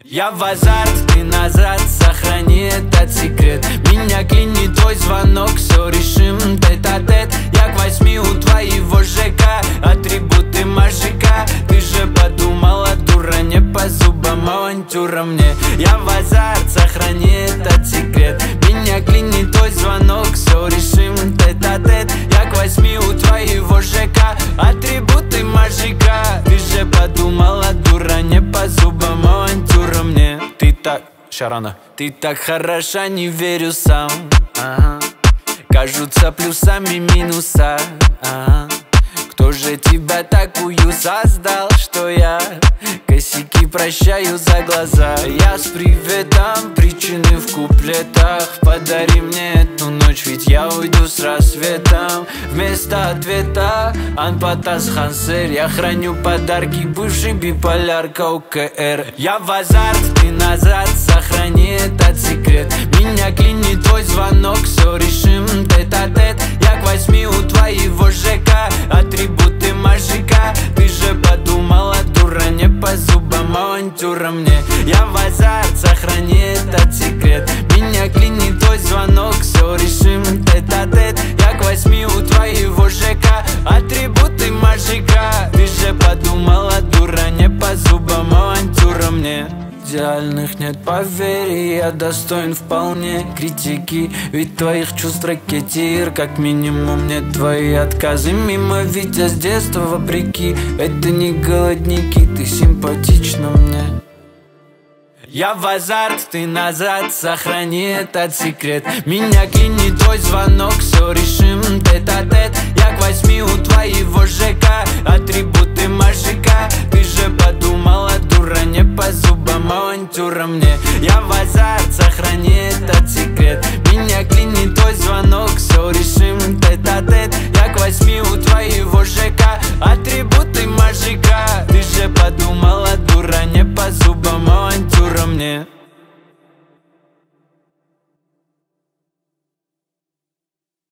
Я в азарт, ты назад, сохрани этот секрет. Меня клинит твой звонок, все решим тет-а-тет. Я к 8 у твоего ЖК, атрибуты мажика. Ты же подумала, дура, не по зубам авантюра мне. Я в азарт, сохрани этот секрет. Меня клинит твой звонок, все решим тет-а-тет. Я к 8 у твоего ЖК, атрибуты мажика. Ты же подумала, дура, не по зубам авантюра мне. Ты так... Шарана. Ты так хороша, не верю сам. Кажутся плюсами минуса. Кто же тебя такую создал, что я косяки прощаю за глаза? Я с приветом, причины в куплетах. Подари мне эту ночь, ведь я уйду с рассветом. Вместо ответа Анпатас Хансер. Я храню подарки, бывший биполярка УКР. Я в азарт, ты назад, сохрани этот секрет. Меня клинит твой звонок, все решим тет-а-тет. Я к 8 у твоего ЖК, атрибуты мажика. Ты же подумала, дура, не по зубам авантюра мне. Я в азарт, сохрани этот секрет. Меня клинит твой звонок, все решим тет-а-тет. Я к 8 у твоего ЖК, атрибуты мажика. Ты же подумала, дура, не по зубам авантюра мне. Идеальных нет, поверь, я достоин вполне критики. Ведь твоих чувств ракетир, как минимум нет твои отказы мимо. Ведь я с детства вопреки, это не голодники, ты симпатична мне. Я в азарт, ты назад, сохрани этот секрет. Меня клинит твой звонок, все решим тет-а-тет. Я к 8 у твоего ЖК, атрибуты мажика. Ты же подумала, дура, не по зубам авантюра мне. Я в азарт, сохрани этот секрет. Меня клинит твой звонок, все решим